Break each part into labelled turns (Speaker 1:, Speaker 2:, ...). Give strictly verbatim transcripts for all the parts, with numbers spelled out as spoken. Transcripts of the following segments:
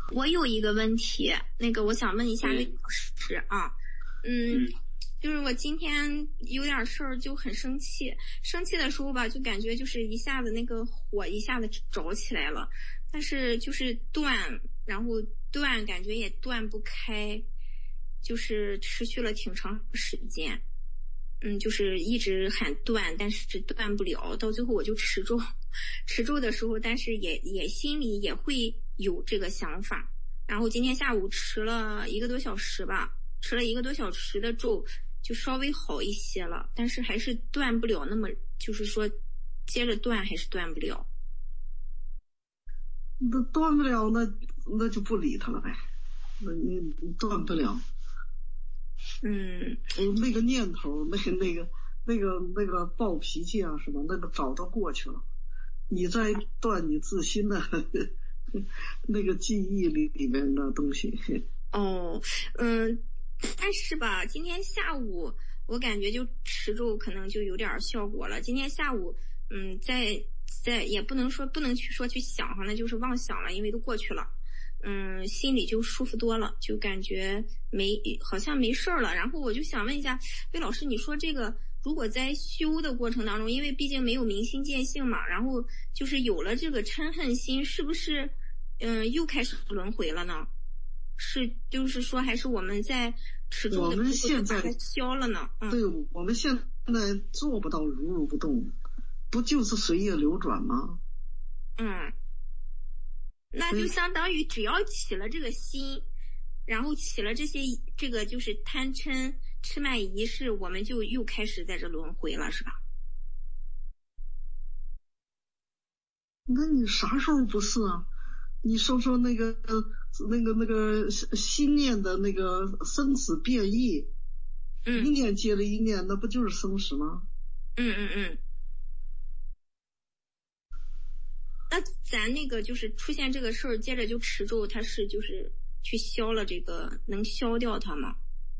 Speaker 1: 我有一个问题，那个我想问一下魏老师啊，嗯，嗯就是我今天有点事儿就很生气，生气的时候吧，就感觉就是一下子那个火一下子着起来了，但是就是断，然后断感觉也断不开，就是持续了挺长时间。嗯，就是一直喊断，但是断不了，到最后我就持咒，持咒的时候，但是也也心里也会有这个想法。然后今天下午持了一个多小时吧，持了一个多小时的咒，就稍微好一些了，但是还是断不了那么，就是说接着断还是断不了。
Speaker 2: 那断不了，那那就不理他了呗。那你断不了。
Speaker 1: 嗯，
Speaker 2: 那个念头，那个那个那个那个暴脾气啊什么，那个早都过去了。你在断你自心的呵呵那个记忆里里面的东西。
Speaker 1: 哦，嗯，但是吧，今天下午我感觉就持咒可能就有点效果了。今天下午，嗯，在在也不能说不能去说去想哈，那就是妄想了，因为都过去了。嗯，心里就舒服多了，就感觉没好像没事了。然后我就想问一下魏老师，你说这个如果在修的过程当中，因为毕竟没有明心见性嘛，然后就是有了这个嗔恨心，是不是嗯又开始轮回了呢？是就是说还是我们在持咒的时候把它消了呢？嗯，
Speaker 2: 对，我们现在做不到如如不动，不就是随业流转吗？
Speaker 1: 嗯。那就相当于只要起了这个心，然后起了这些这个就是贪嗔痴慢疑是，我们就又开始在这轮回了，是吧？
Speaker 2: 那你啥时候不是啊？你说说那个那个那个心念的那个生死变异，
Speaker 1: 嗯，
Speaker 2: 一念接了一念，那不就是生死吗？
Speaker 1: 嗯嗯嗯。那咱那个就是出现这个事儿，接着就持咒，它是就是去消了这个，能消掉它吗？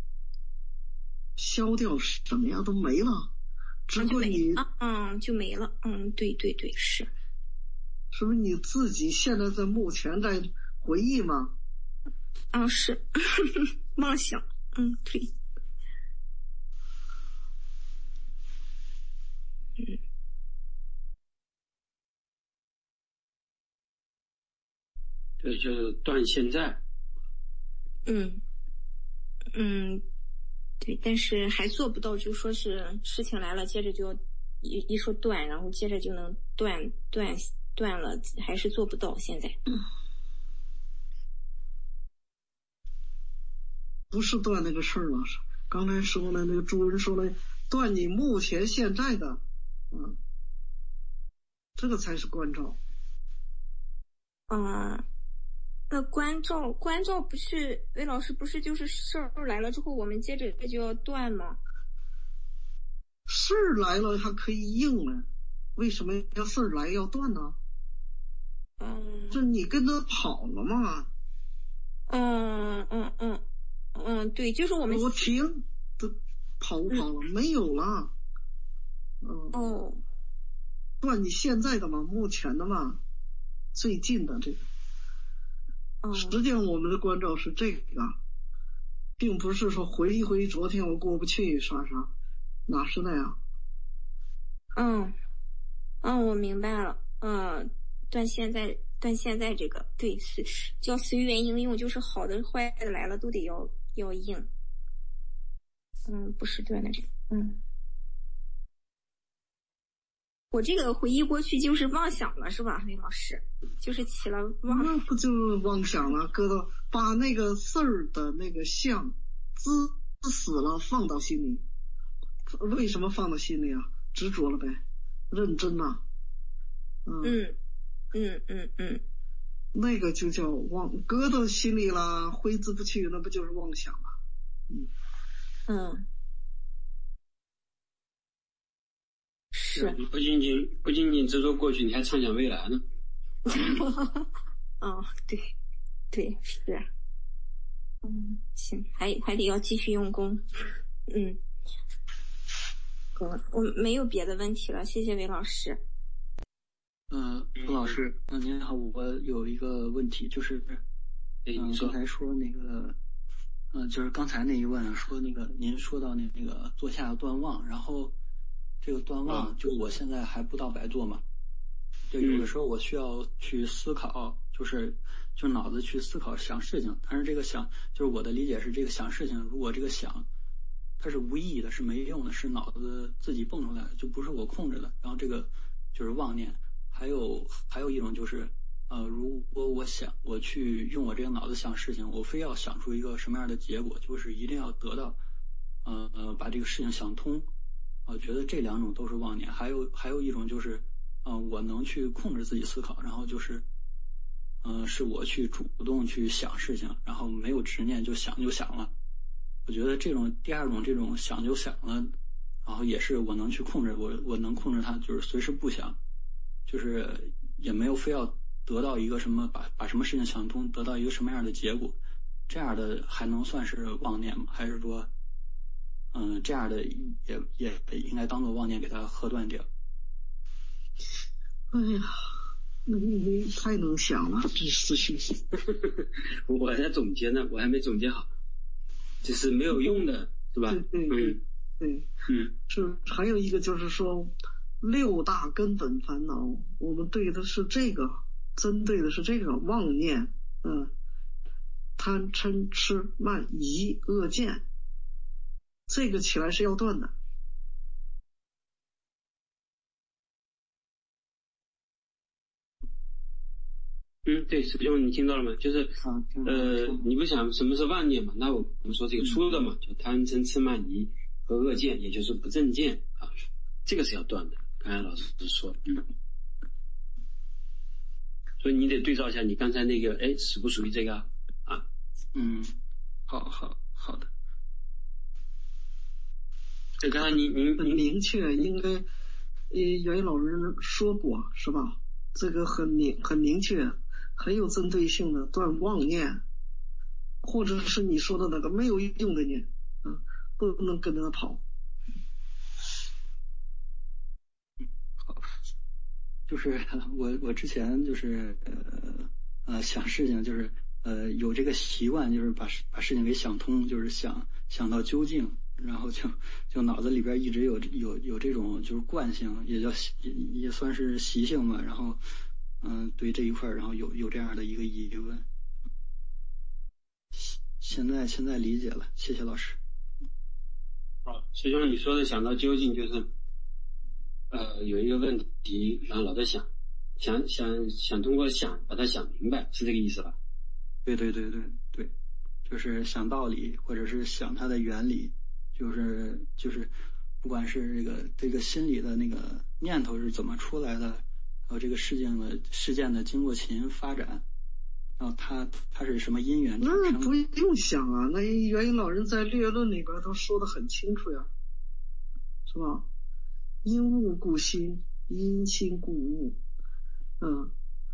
Speaker 2: 消掉什么呀？都没了，只不过你
Speaker 1: 嗯就没了，嗯，对对对，是。
Speaker 2: 是不是你自己现在在目前在回忆吗？
Speaker 1: 嗯，是妄想，嗯，对，嗯。
Speaker 3: 这就是断现在。
Speaker 1: 嗯嗯，对，但是还做不到，就说是事情来了，接着就要一一说断，然后接着就能断断断了，还是做不到。现在，
Speaker 2: 嗯，不是断那个事儿了，刚才说了，那个主人说了，断你目前现在的，嗯，这个才是关照。
Speaker 1: 嗯。那关照关照不是魏老师不是就是事儿来了之后我们接着就要断吗？
Speaker 2: 事儿来了还可以应了，为什么要事儿来要断呢？
Speaker 1: 嗯，
Speaker 2: 这你跟他跑了嘛？
Speaker 1: 嗯嗯嗯嗯，对，就是我们
Speaker 2: 我停，都跑不跑了、嗯？没有了。嗯，
Speaker 1: 哦，
Speaker 2: 断你现在的嘛，目前的嘛，最近的这个。实际上我们的关照是这个，并不是说回忆回忆昨天我过不去啥啥，哪是那样。
Speaker 1: 嗯嗯，我明白了。嗯，断现在断现在这个对是叫随缘应用，就是好的坏的来了都得要要应。嗯，不是断的这个。嗯，我这个回忆过去就是妄想了，是吧，魏老师？就是起了妄，
Speaker 2: 那不就是妄想了？搁到把那个事儿的那个相滋死了放到心里，为什么放到心里啊？执着了呗，认真呐、啊。
Speaker 1: 嗯嗯嗯嗯，
Speaker 2: 那个就叫妄，搁到心里了，挥之不去，那不就是妄想吗？嗯
Speaker 1: 嗯。是，
Speaker 3: 你不仅仅不仅仅执着过去，你还畅想未来呢。
Speaker 1: 哦，对，对，是，嗯，行，还还得要继续用功，嗯，嗯，我没有别的问题了，谢谢韦老师。
Speaker 4: 嗯、呃，吴老师，嗯、呃，您好，我有一个问题，就是，
Speaker 3: 哎，
Speaker 4: 嗯，刚才说那个，嗯、呃，就是刚才那一问说那个，您说到那那个坐下断忘，然后这个断忘，就我现在还不到白坐嘛，就有的时候我需要去思考，就是就脑子去思考想事情，但是这个想，就是我的理解是这个想事情，如果这个想它是无意义的，是没用的，是脑子自己蹦出来的，就不是我控制的，然后这个就是妄念。还有还有一种就是呃，如果我想我去用我这个脑子想事情，我非要想出一个什么样的结果，就是一定要得到呃呃把这个事情想通，我、呃、觉得这两种都是妄念。还有还有一种就是呃我能去控制自己思考，然后就是呃是我去主动去想事情，然后没有执念，就想就想了。我觉得这种第二种这种想就想了，然后也是我能去控制，我我能控制它，就是随时不想，就是也没有非要得到一个什么把把什么事情想通，得到一个什么样的结果，这样的还能算是妄念吗？还是说嗯、呃、这样的也也应该当做妄念给它核断掉？
Speaker 2: 哎呀，那你太能想了，这思绪。
Speaker 3: 我在总结呢，我还没总结好，就是没有用的，是吧？
Speaker 2: 对对对对，嗯，是还有一个就是说，六大根本烦恼，我们对的是这个，针对的是这个妄念，嗯，贪嗔痴慢疑恶见，这个起来是要断的。
Speaker 3: 嗯，对，师兄，你听到了吗？就是，
Speaker 4: 啊、
Speaker 3: 呃，你不想什么是妄念嘛？那我们说这个粗的嘛，就贪嗔痴慢疑和恶见，也就是不正见啊，这个是要断的。刚才老师说，嗯，所以你得对照一下你刚才那个，哎，属不属于这个啊？
Speaker 4: 嗯，好好好的。
Speaker 3: 对，刚才您您
Speaker 2: 很明确，应该，呃，袁老人说过是吧？这个很明很明确。很有针对性的断妄念，或者是你说的那个没有用的念，嗯，不能跟着他跑。
Speaker 4: 好，就是我我之前就是呃呃想事情，就是呃有这个习惯，就是把把事情给想通，就是想想到究竟，然后就就脑子里边一直有有有这种就是惯性，也叫也也算是习性嘛，然后。嗯，对这一块，然后有有这样的一个疑问，现在现在理解了，谢谢老师。
Speaker 3: 啊，师兄，你说的想到究竟就是，呃，有一个问题，然后老在想，想想想通过想把它想明白，是这个意思吧？
Speaker 4: 对对对对对，就是想道理，或者是想它的原理，就是就是不管是这个这个心里的那个念头是怎么出来的。然后这个事件的事件的经过起因发展，然后它它是什么因缘产生？
Speaker 2: 那不用想啊，那元因老人在略论里边都说得很清楚呀，是吧？因物故心，因心故物，嗯，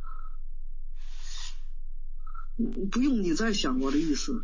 Speaker 2: 不用你再想我的意思，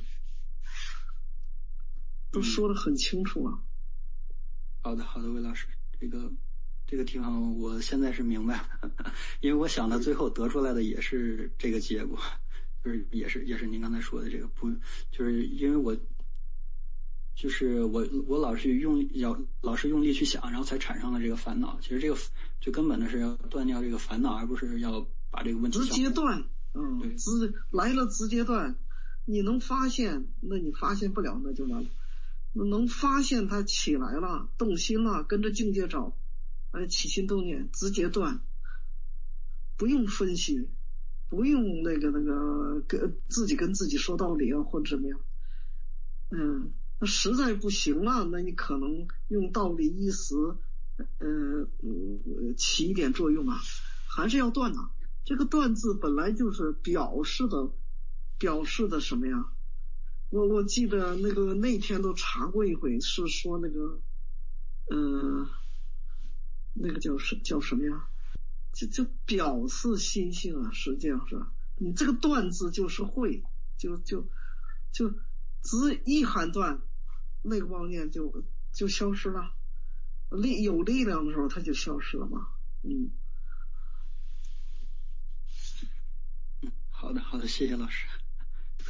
Speaker 2: 都说得很清楚啊。
Speaker 4: 嗯、好的，好的，魏老师，这个。这个地方我现在是明白了，因为我想到最后得出来的也是这个结果，就是也是也是您刚才说的这个不，就是因为我就是我我老是用要老是用力去想，然后才产生了这个烦恼。其实这个最根本的是要断掉这个烦恼，而不是要把这个问题
Speaker 2: 直接断，嗯，
Speaker 4: 对，
Speaker 2: 直来了直接断。你能发现，那你发现不了那就完了。能发现它起来了，动心了，跟着境界找。呃，起心动念直接断，不用分析，不用那个那个跟自己跟自己说道理啊，或者怎么样。嗯，那实在不行了，那你可能用道理一时，呃，起一点作用啊，还是要断啊。这个断字本来就是表示的，表示的什么呀？我我记得那个那天都查过一回，是说那个，嗯、呃。那个叫什叫什么呀？就就表示心性啊，实际上是你这个断字就是会，就就就只一喊断，那个妄念就就消失了。力有力量的时候，它就消失了嘛。嗯。
Speaker 4: 嗯，好的好的，谢谢老师。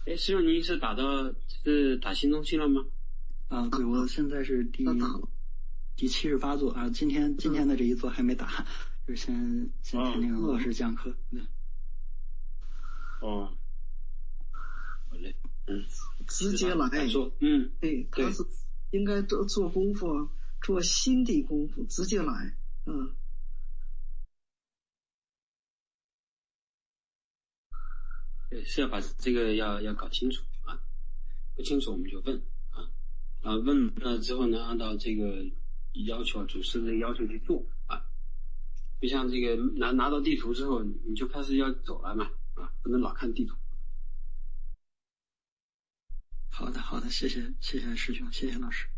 Speaker 3: 哎，师兄，您是打到是打新中心了吗？
Speaker 4: 啊，对，我现在是第第七十八座啊，今天今天的这一座还没打，就是先先听那个老师讲课。嗯。
Speaker 3: 哦。好嘞。嗯。
Speaker 2: 直接来
Speaker 3: 做。嗯。
Speaker 2: 对，他是应该做做功夫，做心地功夫，直接来。嗯。
Speaker 3: 对，是要把这个要要搞清楚啊，不清楚我们就问啊，然后问了之后呢，按照这个要求主师的要求去做啊，就像这个拿拿到地图之后，你就开始要走了嘛啊，不能老看地图。
Speaker 4: 好的，好的，谢谢谢谢师兄，谢谢老师。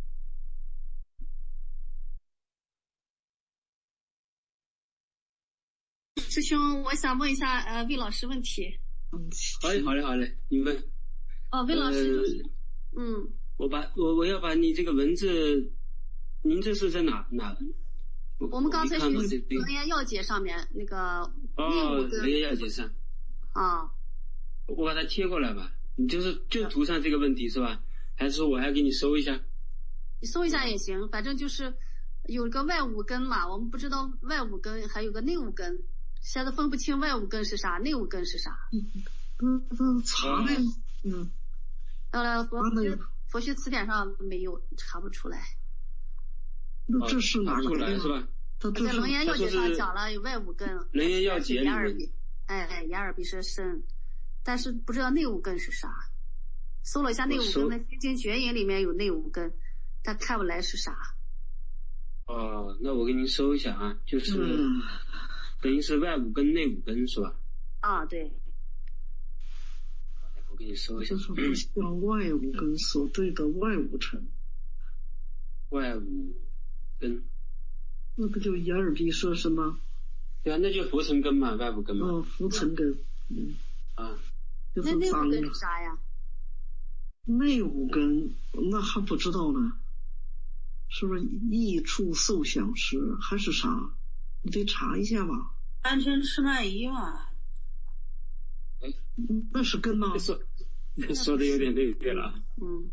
Speaker 5: 师兄，我想问一下呃魏老师问题。
Speaker 3: 好嘞，好嘞，好嘞，你问。
Speaker 5: 哦，魏老师，呃、嗯，
Speaker 3: 我把我我要把你这个文字，您这是在哪哪？
Speaker 5: 我, 我们刚才是《楞严要解》上面那个
Speaker 3: 哦，《楞严要解》上。
Speaker 5: 啊。
Speaker 3: 我把它贴过来吧，你就是就图上这个问题是吧？还是说我还给你搜一下？
Speaker 5: 你搜一下也行，反正就是有个外五根嘛，我们不知道外五根还有个内五根。现在分不清外五根是啥，内五根是啥。
Speaker 2: 嗯嗯，查呗。嗯。
Speaker 5: 呃，佛学佛学词典上没有，查不出来。
Speaker 2: 那这是哪
Speaker 3: 出来是吧？
Speaker 5: 在《楞严要解》上讲了有外五根。
Speaker 3: 《楞严要解》
Speaker 5: 眼耳鼻，哎哎，眼耳鼻舌身，但是不知道内五根是啥。搜了一下内五根，在《心经绝引》里面有内五根，但看不来是啥。
Speaker 3: 哦，那我给您搜一下啊，就是。
Speaker 2: 嗯
Speaker 3: 等于是外五根内五根是吧？
Speaker 5: 啊，对。
Speaker 3: 我给你搜一下。
Speaker 2: 就是不像外五根所对的外五尘。
Speaker 3: 外五根。
Speaker 2: 那不就眼耳鼻舌身吗？
Speaker 3: 对啊，那就浮尘根嘛，外五根嘛。
Speaker 2: 哦，浮尘根。嗯。
Speaker 3: 啊。
Speaker 2: 就是
Speaker 5: 那内五根是啥呀？
Speaker 2: 内五根那还不知道呢，是不是意触受想识还是啥？你得查一下吧。
Speaker 6: 安全吃脉仪嘛。
Speaker 2: 那是根吗？
Speaker 3: 说说的有点对对了。
Speaker 5: 嗯。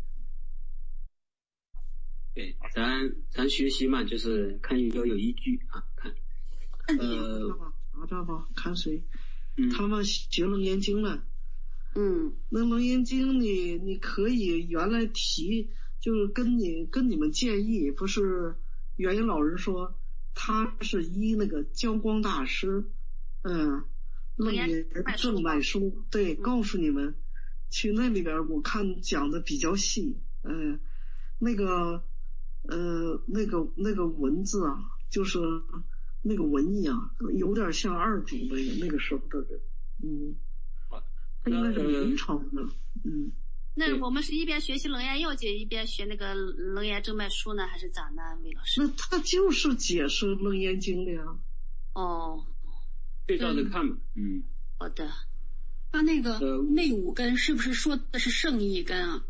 Speaker 3: 对，咱咱学习嘛，就是看要有依据啊，看。呃，
Speaker 2: 查查吧，看谁？
Speaker 3: 嗯。
Speaker 2: 他们学楞严经了。
Speaker 5: 嗯。
Speaker 2: 那楞严经你你可以原来提，就是跟你跟你们建议，不是元音老人说。他是依那个教光大师，嗯，楞严正脉书，对，告诉你们，去那里边我看讲的比较细，嗯，那个，呃，那个那个文字啊，就是那个文艺啊，有点像二祖那个那个时候的人，嗯，他应该是明朝的，嗯。
Speaker 5: 那我们是一边学习楞严要解，一边学那个楞严正脉书呢，还是咋呢，魏老师？
Speaker 2: 那他就是解释楞严经的呀。
Speaker 5: 哦，
Speaker 3: 对照着看嘛。嗯。
Speaker 5: 好的。
Speaker 6: 他那个内五根是不是说的是圣意根啊？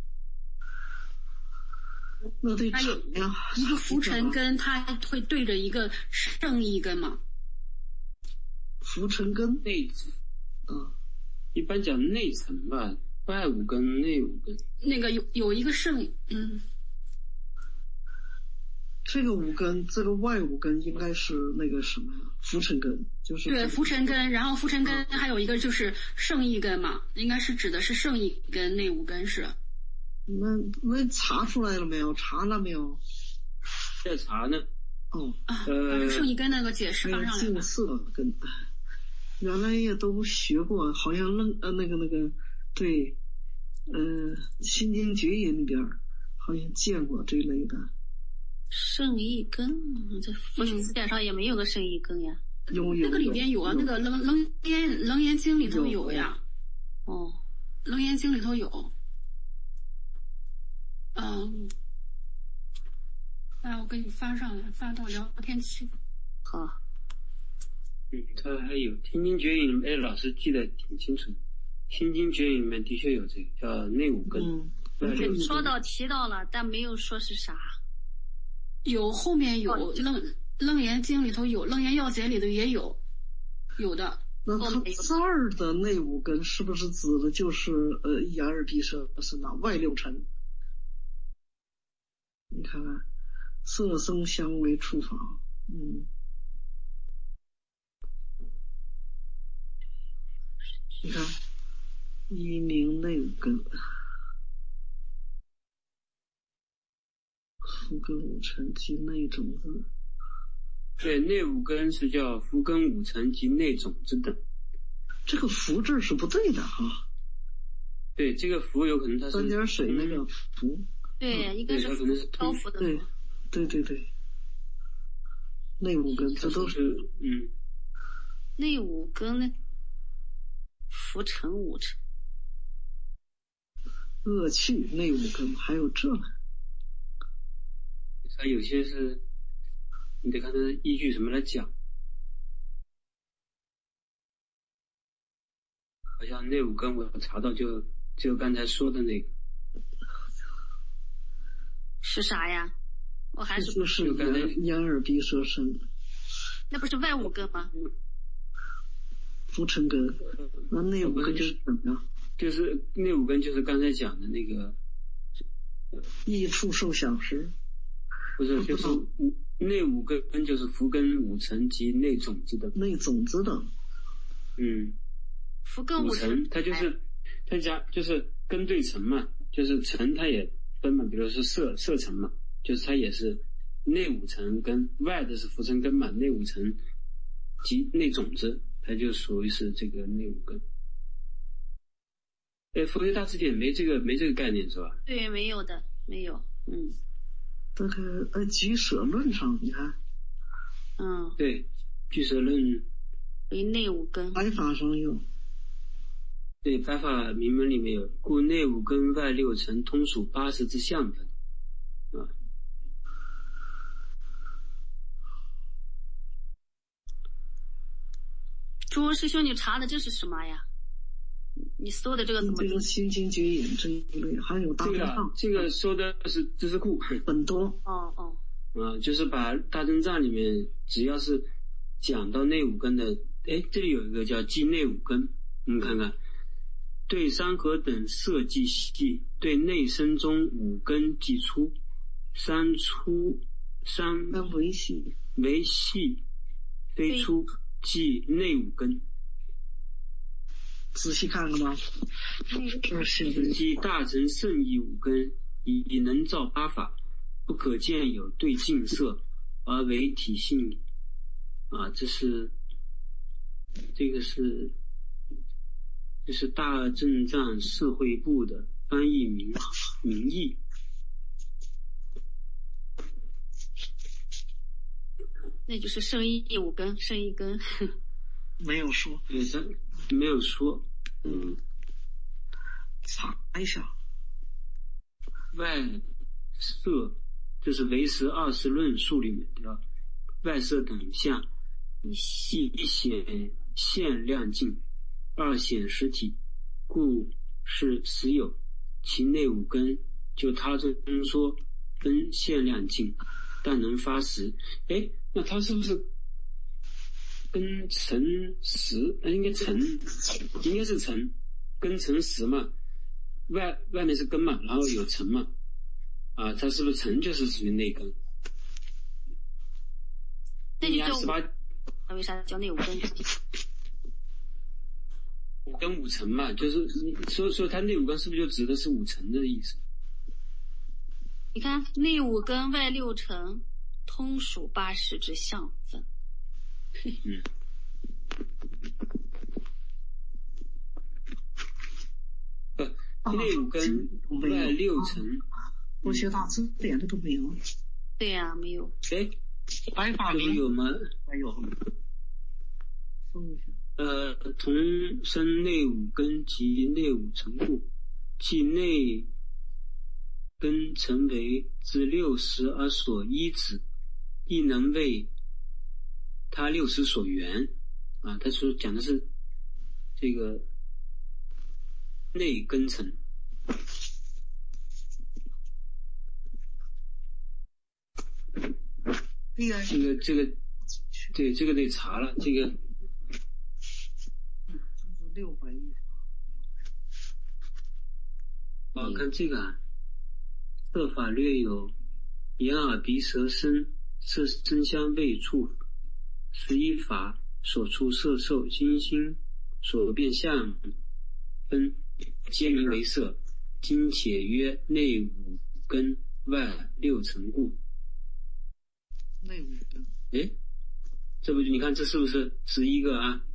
Speaker 2: 那得
Speaker 6: 他有一个浮尘根，他会对着一个圣意根吗？
Speaker 2: 浮尘根
Speaker 3: 内层。嗯。一般讲内层吧。外五根内五根，
Speaker 6: 那个有有一个圣，嗯，
Speaker 2: 这个五根，这个外五根应该是那个什么呀？浮尘根，就是
Speaker 6: 对浮尘根，然后浮尘根还有一个就是圣意根嘛，应该是指的是圣意根，内五根是。
Speaker 2: 那那查出来了没有？查了没有？
Speaker 3: 在查呢。
Speaker 2: 哦，
Speaker 6: 啊，呃，圣意根那个解释放上来了。
Speaker 2: 净色根，原来也都学过，好像愣呃那个那个。对，呃，《心经绝引》里边好像见过这类的。
Speaker 5: 圣意根，这佛学词典上也没有个圣意根呀。
Speaker 2: 有有。
Speaker 6: 那个里边有啊，那个楞楞严楞严经里头有呀。
Speaker 5: 哦，
Speaker 6: 楞严经里头有。嗯，哎，我给你发上来，发到聊天区。
Speaker 5: 好。
Speaker 3: 嗯，他还有《心经绝引》，哎，老师记得挺清楚。心经绝引里面的确有这个叫内五根，
Speaker 5: 嗯，说到提到了，但没有说是啥。
Speaker 6: 有后面有楞楞严经里头有，楞严要解里头也有，有的。
Speaker 2: 那它这儿的内五根是不是指的就是呃一二鼻舌身呐外六尘？你看看，色声香味触法，嗯，你看一名内五根，福根五尘及内种子。
Speaker 3: 对，内五根是叫福根五尘及内种子等。
Speaker 2: 这个福字是不对的哈。
Speaker 3: 对，这个福有可能它是
Speaker 2: 三点水那个福。
Speaker 5: 对，一个是福高福的。
Speaker 2: 对，对对对。内五根这都是
Speaker 3: 嗯。
Speaker 5: 内五根呢？福成五尘。
Speaker 2: 恶趣内五根还有这呢。
Speaker 3: 它有些是。你得看它依据什么来讲，好像内五根我查到就就刚才说的那个
Speaker 5: 是啥呀？我还是
Speaker 2: 就是眼耳鼻舌身，
Speaker 5: 那不是外五根吗？
Speaker 2: 福尘根，那内五根就是怎么样？
Speaker 3: 就是内五根就是刚才讲的那个
Speaker 2: 益处受想时，
Speaker 3: 不是就是五。内五根就是福根五尘及内种子的
Speaker 2: 内种子的，
Speaker 3: 嗯，
Speaker 5: 福根五
Speaker 3: 尘，它就是它加就是根对尘嘛，就是尘它也分嘛，比如说色色尘嘛，就是它也是内五尘跟外的是福尘根嘛，内五尘及内种子，它就属于是这个内五根。哎，佛学大辞典没这个没这个概念是吧？
Speaker 5: 对，没有的，没有，嗯。
Speaker 2: 这个呃，俱舍论上你看，
Speaker 5: 嗯，
Speaker 3: 对，俱舍论
Speaker 5: 为内五根，
Speaker 2: 白法上有，
Speaker 3: 对，白法明门里面有，故内五根外六尘通属八十之相分，啊。
Speaker 5: 朱师兄，你查的这是什么呀？你搜的这个怎么？
Speaker 2: 这个心经绝引这一类，还有大正藏。
Speaker 3: 这个说的是知识库
Speaker 2: 很多。
Speaker 5: 哦哦。
Speaker 3: 啊，就是把大正藏里面只要是讲到内五根的，哎，这里有一个叫记内五根，我们看看，对山河等色记细，对内身中五根记粗，三粗三
Speaker 2: 为细，
Speaker 3: 为细非粗，记内五根。
Speaker 2: 仔细看看吧，这是
Speaker 3: 即大乘圣义五根，以能造八法，不可见有对境色，而为体性。啊，这是这个是这是大正藏释会部的翻译名名义。
Speaker 5: 那就是圣义五根，圣义根
Speaker 2: 没有说，
Speaker 3: 对，没有说，嗯，
Speaker 2: 查一下，
Speaker 3: 外色，这是唯识二十论述里面的外色等相，一显现量境，二显实体，故是实有，其内五根就他中说分现量境，但能发实。哎，那他是不是根成实？应该成，应该是成，根成实嘛，外外面是根嘛，然后有成嘛，啊，它是不是成就是属于内根？
Speaker 5: 那就叫
Speaker 3: 十八，
Speaker 5: 那为啥叫内五根？
Speaker 3: 五根五成嘛，就是你说说它内五根是不是就指的是五成的意思？
Speaker 5: 你看内五根外六尘，通属八识之相分。
Speaker 3: 嗯。内五根外六尘，
Speaker 2: 佛学大辞典这都没有。
Speaker 5: 对呀、啊，没有。
Speaker 3: 哎，
Speaker 2: 白法明
Speaker 3: 有吗？
Speaker 2: 没有。
Speaker 3: 呃，同生内五根及内五尘故，即内根成为自六识而所依止，亦能为他六识所缘。啊，他说讲的是这个内根尘。这个这个对这个得查了，这个
Speaker 2: 六百亿。
Speaker 3: 哦，看这个啊，色法略有眼耳鼻舌身色声香味触十一法所出色受精心所变相分，皆名为色。今且曰内五根外六尘故。
Speaker 2: 内五根。
Speaker 3: 诶，这不你看这是不是十一个啊？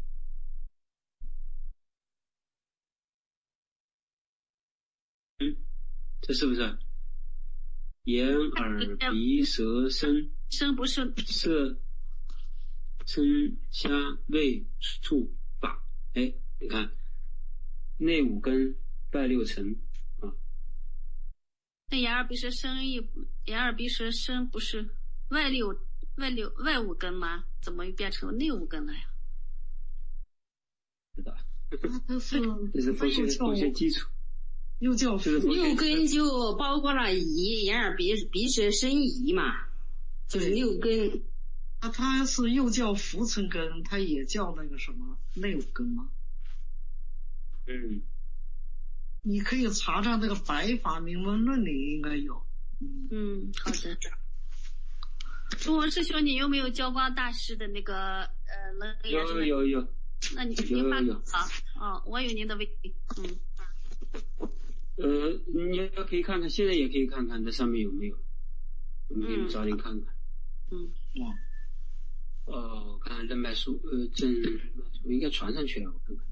Speaker 3: 嗯，这是不是？眼耳鼻舌身
Speaker 5: 身不是
Speaker 3: 色声香味触法。哎，你看内五根外六尘啊。
Speaker 5: 那眼耳鼻舌身一眼耳鼻舌身不是外六外六外五根吗？怎么又变成内五根了呀？
Speaker 3: 知道，
Speaker 2: 它是
Speaker 3: 这是佛学佛学基础。
Speaker 2: 又叫
Speaker 7: 六根就包括了仪，眼耳鼻鼻舌身仪嘛，就是六根。
Speaker 2: 那它是又叫浮尘根，它也叫那个什么内五根吗？
Speaker 3: 嗯，
Speaker 2: 你可以查查那个《白法明文论》里应该有。
Speaker 5: 嗯, 嗯好的。中文师兄，你有没有教光大师的那个呃楞严？
Speaker 3: 有有有。
Speaker 5: 那你您发好哦，我有您的微信。嗯。
Speaker 3: 呃，你要可以看看，现在也可以看看这上面有没有，我们可以早点看看。
Speaker 5: 嗯。
Speaker 2: 哇。
Speaker 3: 哦，我看任脉书，呃，正我应该传上去了，我看看。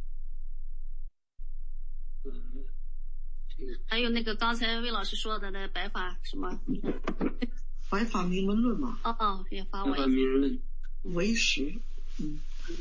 Speaker 3: 呃，这个。
Speaker 5: 还有那个刚才魏老师说的那白法什么？
Speaker 2: 白法明文论嘛。
Speaker 5: 哦哦，也发我。
Speaker 3: 白法明文论。
Speaker 2: 为实。嗯。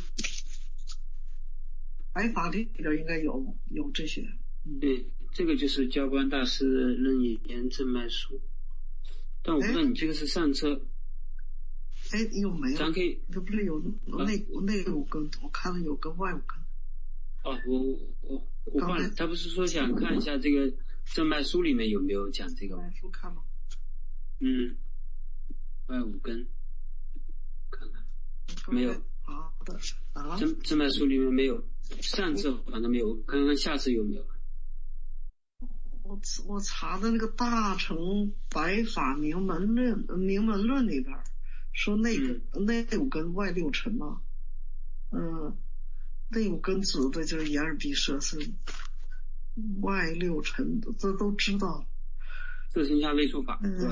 Speaker 2: 白法里边应该有有这些。嗯、
Speaker 3: 对。这个就是教官大师楞严正脉书，但我不知道你这个是上册。
Speaker 2: 哎，有没有？
Speaker 3: 咱可以，
Speaker 2: 这不是有内内五根？我看了有个外五根。
Speaker 3: 哦，我我我换了，他不是说想看一下这个正脉书里面有没有讲这个吗？
Speaker 2: 书看吗？
Speaker 3: 嗯，外五根，看看，没有。
Speaker 2: 好的啊。
Speaker 3: 正正脉书里面没有，上册反正没有，看看下册有没有。
Speaker 2: 我我查的那个大乘白法明门论明门论里边说内根、嗯、内五根外六尘嘛，嗯，内五根指的就是眼耳鼻舌身，外六尘这都知道。
Speaker 3: 色声香味触法，
Speaker 2: 嗯，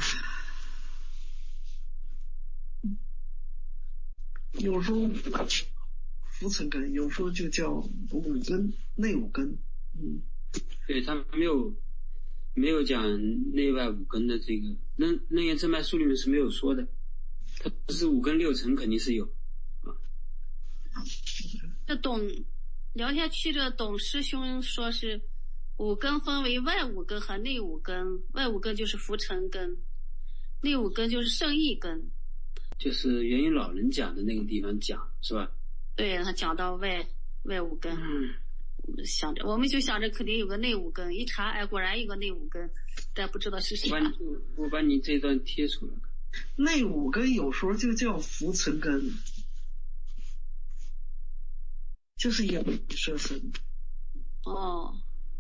Speaker 2: 有时候浮尘根，有时候就叫五根内五根，嗯。
Speaker 3: 对，他没有没有讲内外五根的这个，那楞严正脉书里面是没有说的，它是五根六尘肯定是有啊。
Speaker 5: 这董聊天区的董师兄说是五根分为外五根和内五根，外五根就是浮尘根，内五根就是圣意根。
Speaker 3: 就是元音老人讲的那个地方讲是吧？
Speaker 5: 对，他讲到外外五根。嗯。想着，我们就想着肯定有个内五根，一查，哎，果然有个内五根，但不知道是啥。
Speaker 3: 我把你，我把你这段贴出来。
Speaker 2: 内五根有时候就叫浮尘根，就是眼耳鼻舌身。
Speaker 5: 哦。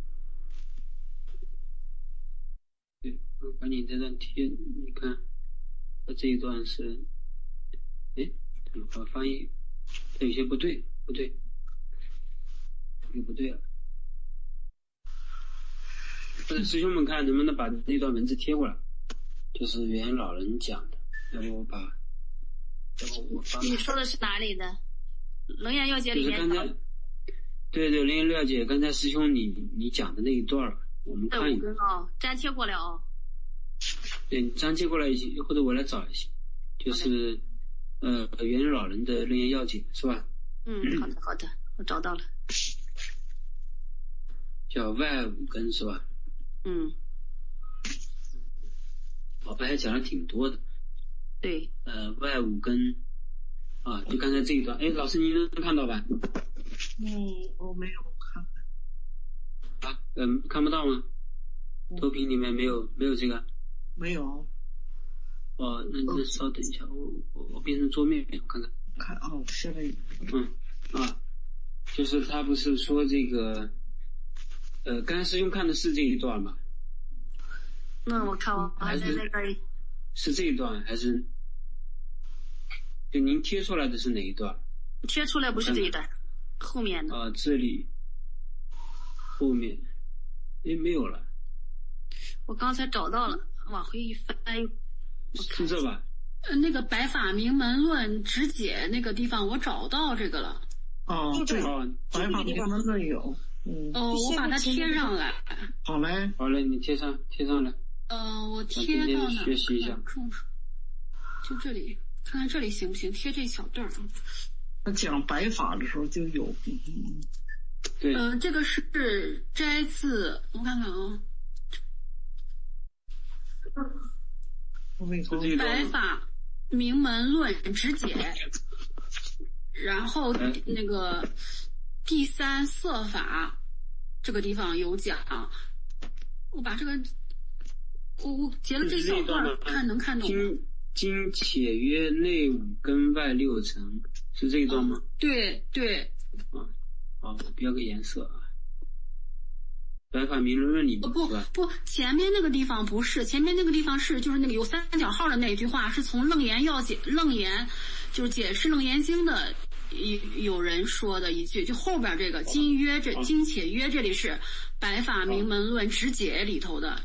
Speaker 3: 对，我把你这段贴，你看，它这一段是，哎，我翻译，它有些不对，不对。又不对了，或者师兄们看能不能把这段文字贴过来，就是原老人讲的，要不我把，要不我发。
Speaker 5: 你说的是哪里的？楞严要解里面。
Speaker 3: 就是刚才，对对，楞严要解，刚才师兄你你讲的那一段我们看一下。
Speaker 5: 哦，粘贴过来哦。
Speaker 3: 对，你粘贴过来一些，或者我来找一些，就是呃原老人的楞严要解是吧？
Speaker 5: 嗯，好的好的，我找到了。
Speaker 3: 叫外五根是吧？
Speaker 5: 嗯。
Speaker 3: 宝贝还讲了挺多的。
Speaker 5: 对。
Speaker 3: 呃，外五根啊，就刚才这一段，哎，老师您能看到吧？
Speaker 2: 嗯，我没有看。
Speaker 3: 啊，嗯，看不到吗？投屏里面没有没有这个？
Speaker 2: 没有。
Speaker 3: 哦，那那稍等一下，我我我变成桌面，我看看。
Speaker 2: 看哦，现在。
Speaker 3: 嗯啊。 就是他不是说这个，呃，刚才师兄看的是这一段吗？
Speaker 5: 那我看我还在那个，
Speaker 3: 是这一段还是？就您贴出来的是哪一段？
Speaker 5: 贴出来不是这一段，后面的。
Speaker 3: 啊、呃，这里，后面，哎，没有了。
Speaker 5: 我刚才找到了，往回一翻，
Speaker 3: 是这吧？
Speaker 6: 呃，那个《白法明门论直解》那个地方，我找到这个了。
Speaker 2: 哦，这个《白法明门论》有。嗯。
Speaker 6: 哦，我把它贴上来。
Speaker 2: 好嘞，
Speaker 3: 好嘞，你贴上，贴上来。
Speaker 6: 呃，我贴到哪？
Speaker 3: 学习一下。
Speaker 6: 就这里。看看这里行不行？贴这小段儿。
Speaker 2: 那讲白法的时候就有，嗯，
Speaker 3: 对，
Speaker 6: 呃，这个是摘自，我看看啊，《白法明门论直解》，然后那个第三色法这个地方有讲，我把这个我我截了这小段，看能看懂吗？
Speaker 3: 今且曰内五根外六尘，是这一段吗？
Speaker 6: 哦、对对。
Speaker 3: 啊，好，我标个颜色啊。白法明论里面
Speaker 6: 不不，前面那个地方不是，前面那个地方是就是那个有三角号的那句话，是从楞严要解楞严，就是解释楞严经的有有人说的一句，就后边这个今曰这今且曰这里是白法明门论直解里头的。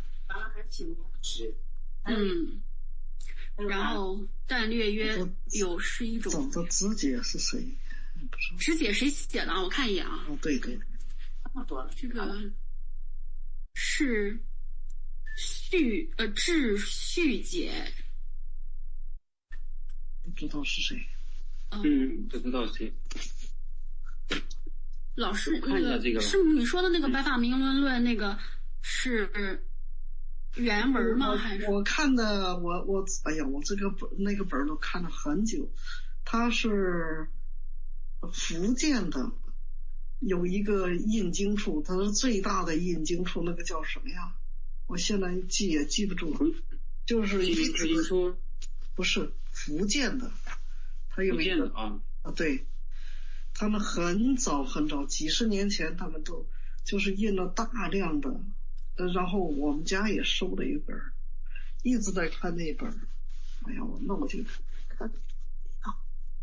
Speaker 6: 嗯。然后但略曰有是一种。
Speaker 2: 怎么直解是谁？
Speaker 6: 直解谁写的啊？我看一眼啊。
Speaker 2: 哦，对对。
Speaker 6: 这个是续呃智续解。
Speaker 2: 不知道是谁。
Speaker 3: 嗯，不知道谁。
Speaker 6: 老师，
Speaker 3: 看一下这个。
Speaker 6: 是你说的那个《白法明门论》那个是。原文吗？还是
Speaker 2: 我看的我我哎呀，我这个本那个本都看了很久。它是福建的，有一个印经处，它是最大的印经处，那个叫什么呀？我现在记也记不住了。就是一
Speaker 3: 说
Speaker 2: 不是福建的，它有一个
Speaker 3: 啊
Speaker 2: 啊，对，他们很早很早，几十年前，他们都就是印了大量的。然后我们家也收了一本，一直在看那本。哎呀，我弄进去看。啊，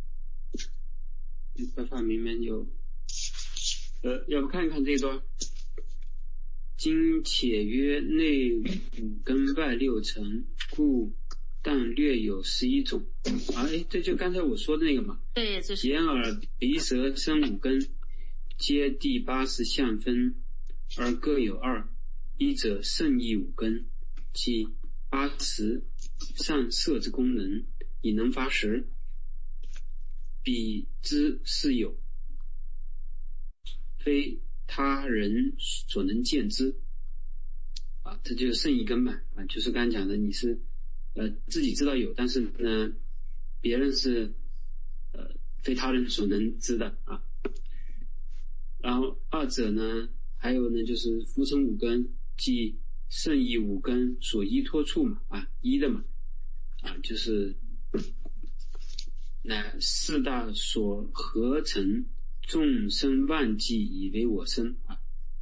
Speaker 3: 白法明门有，呃，要不看看这段？今且曰内五根外六尘，故但略有十一种。啊，哎，这就刚才我说的那个嘛。
Speaker 5: 对，这是。
Speaker 3: 眼耳鼻舌身五根，皆第八识相分，而各有二。一者胜意五根，即八识善摄之功能，已能发识，彼之是有，非他人所能见之。啊，这就是胜意根嘛，啊，就是刚才讲的，你是呃自己知道有，但是呢，别人是呃非他人所能知的啊。然后二者呢，还有呢，就是浮尘五根。即胜意五根所依托处嘛，啊，依的嘛，啊，就是乃四大所合成，众生万计以为我身啊。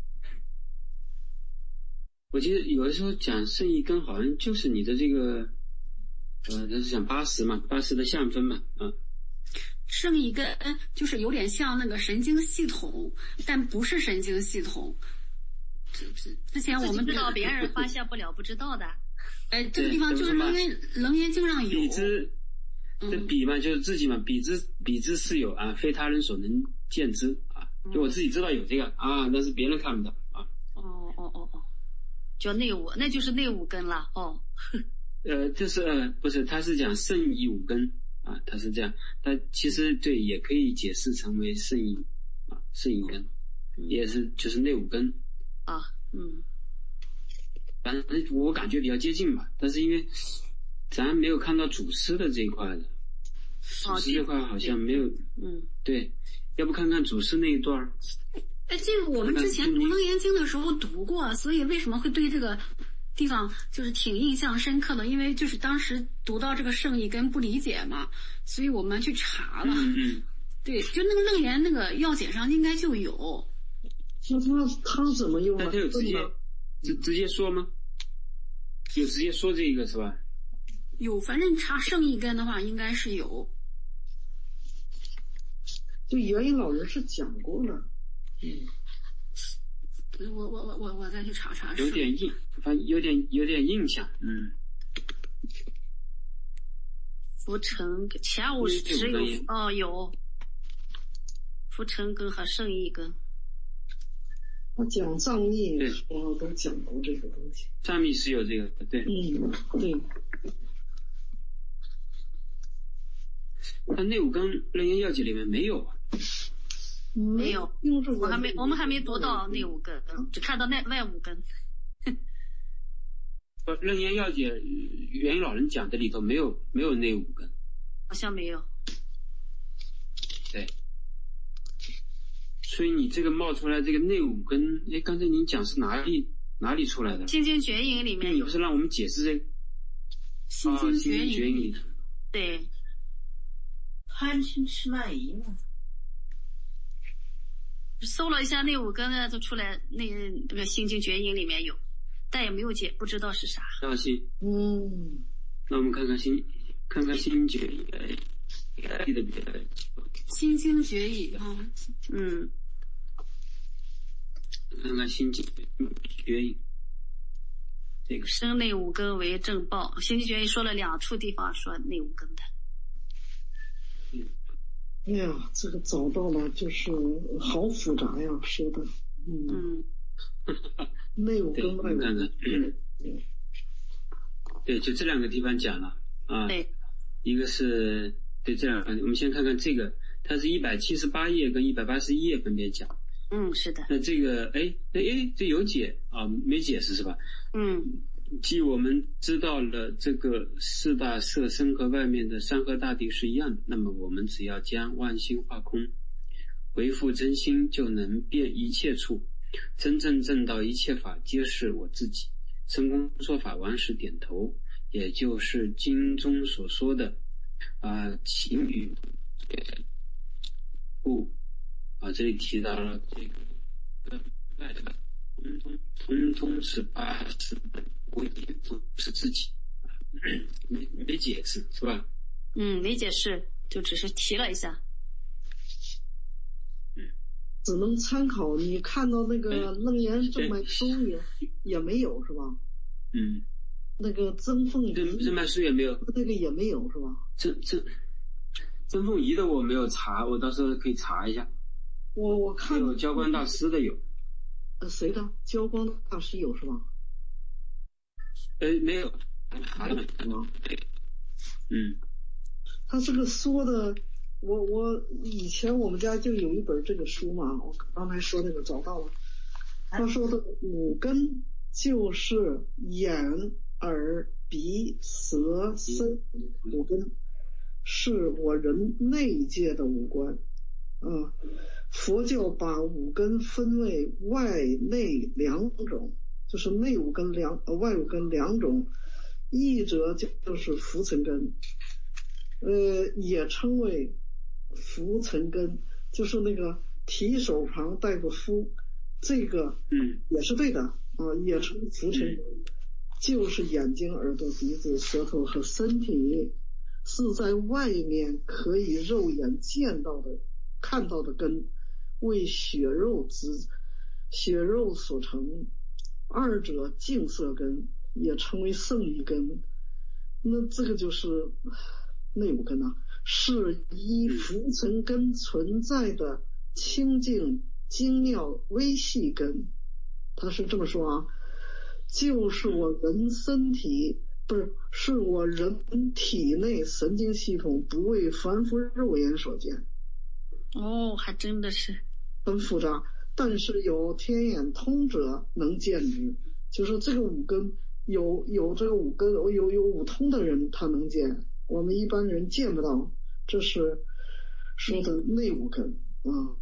Speaker 3: 我记得有的时候讲胜意根，好像就是你的这个，呃，他是讲八识嘛，八识的相分嘛，啊。
Speaker 6: 胜意根就是有点像那个神经系统，但不是神经系统。之前我们
Speaker 5: 知道别人发现不了不知道的。
Speaker 6: 哎，这个地方就是楞严楞严经上有。
Speaker 3: 彼之，这彼嘛就是自己嘛，彼之彼之是有啊，非他人所能见之啊。就我自己知道有这个啊，但是别人看不到啊。
Speaker 5: 哦哦哦哦，叫内五，那就是内五根了哦。
Speaker 3: 呃，就是呃不是，他是讲胜意五根啊，他是这样，他其实对也可以解释成为胜意啊，胜意根，也是就是内五根。
Speaker 5: 啊，嗯，
Speaker 3: 反正我感觉比较接近吧，但是因为咱没有看到祖师的这一块的，祖师这块好像没有，
Speaker 5: 嗯，
Speaker 3: 对，要不看看祖师那一段？
Speaker 6: 哎，这个我们之前读楞严经的时候读过，所以为什么会对这个地方就是挺印象深刻的？因为就是当时读到这个圣意根不理解嘛，所以我们去查了。
Speaker 3: 嗯嗯，
Speaker 6: 对，就那个楞严那个要解上应该就有。
Speaker 2: 那他他怎么用啊？
Speaker 3: 他有直接直直接说吗？有直接说这个是吧？
Speaker 6: 有，反正查圣意根的话应该是有。
Speaker 2: 就元音老人是讲过了。嗯。
Speaker 6: 我我我我我再去查查。
Speaker 3: 有点印，反正有点有点印象，嗯。
Speaker 5: 浮尘前五十有哦有，浮尘根和圣意根。
Speaker 2: 他讲藏密的时候都讲过这个东西。
Speaker 3: 藏密是有这个，对。
Speaker 2: 嗯，对。
Speaker 3: 但内五根楞严要解里面没有啊。
Speaker 5: 没有，我还没，我们还没读到内五根，只看到内外五根。
Speaker 3: 不，楞严要解元音老人讲的里头没有没有内五根，
Speaker 5: 好像没有。
Speaker 3: 对，所以你这个冒出来这个内五根，哎，刚才您讲是哪里哪里出来的？
Speaker 5: 心经绝影里面有。
Speaker 3: 你不是让我们解释这个？
Speaker 6: 心经绝影
Speaker 3: 里头。
Speaker 5: 对。
Speaker 8: 贪嗔痴慢疑嘛。
Speaker 5: 搜了一下内五根呢，就出来那那个心经绝影里面有，但也没有解，不知道是啥。
Speaker 3: 那行，
Speaker 2: 嗯，
Speaker 3: 那我们看看心，看看心经绝影，
Speaker 6: 心经绝影啊，
Speaker 5: 嗯，
Speaker 3: 看看心经绝影，这个
Speaker 5: 生内五根为正报，心经绝影说了两处地方说内五根的。
Speaker 3: 嗯。
Speaker 2: 哎呀，这个找到了，就是好复杂呀，说的，嗯，内五跟外五，
Speaker 3: 看看，嗯，对，就这两个地方讲了啊，
Speaker 5: 对，
Speaker 3: 一个是对这两个，我们先看看这个，它是一百七十八页跟一百八十一页分别讲，
Speaker 5: 嗯，是的，
Speaker 3: 那这个，哎，哎哎，这有解啊，没解释是吧？
Speaker 5: 嗯。
Speaker 3: 即我们知道了这个四大色身和外面的山河大地是一样的，那么我们只要将万心化空，回复真心，就能遍一切处，真正证到一切法皆是我自己。深空说法王时点头，也就是经中所说的啊，情与不啊，这里提到了这个外的通通通通是八十本。我也不是自己，没没解释是吧？
Speaker 5: 嗯，没解释，就只是提了一下。
Speaker 3: 嗯，
Speaker 2: 只能参考。你看到那个楞严正脉书也也没有是吧？
Speaker 3: 嗯，
Speaker 2: 那个曾凤仪
Speaker 3: 正脉书也没有，
Speaker 2: 那个也没有是吧？
Speaker 3: 曾曾曾凤仪的我没有查，我到时候可以查一下。
Speaker 2: 我我看
Speaker 3: 有教官大师的有。
Speaker 2: 呃，谁的？教光大师有是吧？
Speaker 3: 呃，没有，还有嗯，
Speaker 2: 他这个说的，我我以前我们家就有一本这个书嘛，我刚才说那个找到了。他说的五根就是眼、耳、鼻、舌、身五根，是我人内界的五官。啊，佛教把五根分为外内两种。就是内五根两呃外五根两种，一者就是浮尘根，呃也称为浮尘根，就是那个提手旁带个夫，这个
Speaker 3: 嗯
Speaker 2: 也是对的啊、呃，也称浮尘根，就是眼睛、耳朵、鼻子、舌头和身体是在外面可以肉眼见到的、看到的根，为血肉之血肉所成。二者净色根也称为圣意根，那这个就是内五根啊，是依浮尘根存在的清净精妙微细根。他是这么说啊，就是我人身体不是是我人体内神经系统不为凡夫肉眼所见。
Speaker 5: 哦，还真的是
Speaker 2: 很复杂。但是有天眼通者能见之，就是这个五根有有这个五根有有五通的人他能见，我们一般人见不到，这是说的内五根啊。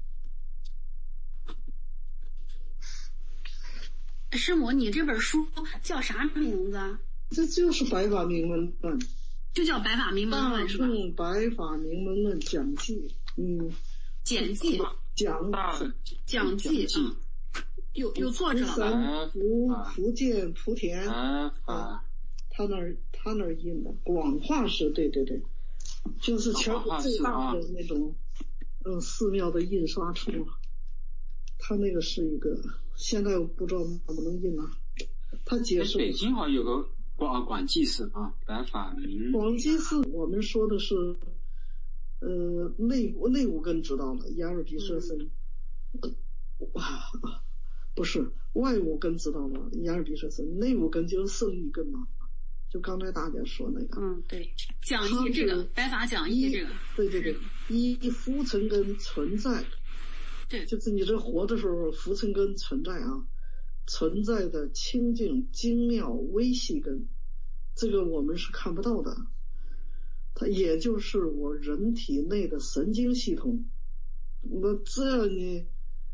Speaker 6: 师母，你这本书叫啥名字？
Speaker 2: 这就是白法明门论，
Speaker 6: 就叫白法明门论是吧？
Speaker 2: 大乘白法明门论讲记。 嗯，
Speaker 6: 简记
Speaker 2: 讲
Speaker 6: 讲记啊，有有作者
Speaker 2: 了。福福建莆田
Speaker 3: 啊
Speaker 2: 啊，他那儿他那儿印的广化市，对对对，就是全国最大的那种嗯寺庙的印刷处，他那个是一个，现在我不知道能不能印了。他解释
Speaker 3: 北京好像有个广广济寺啊，白法明。
Speaker 2: 广济寺我们说的是。呃，内内五根知道了，眼耳鼻舌身，嗯、不是外五根知道了，眼耳鼻舌身，内五根就是圣意根嘛，就刚才大家说那个。
Speaker 6: 嗯，对，讲义这个白法讲义这个。
Speaker 2: 对对对，一浮尘根存在，
Speaker 6: 对，
Speaker 2: 就是你这活的时候浮尘根存在啊，存在的清净精妙微细根，这个我们是看不到的。它也就是我人体内的神经系统，那这你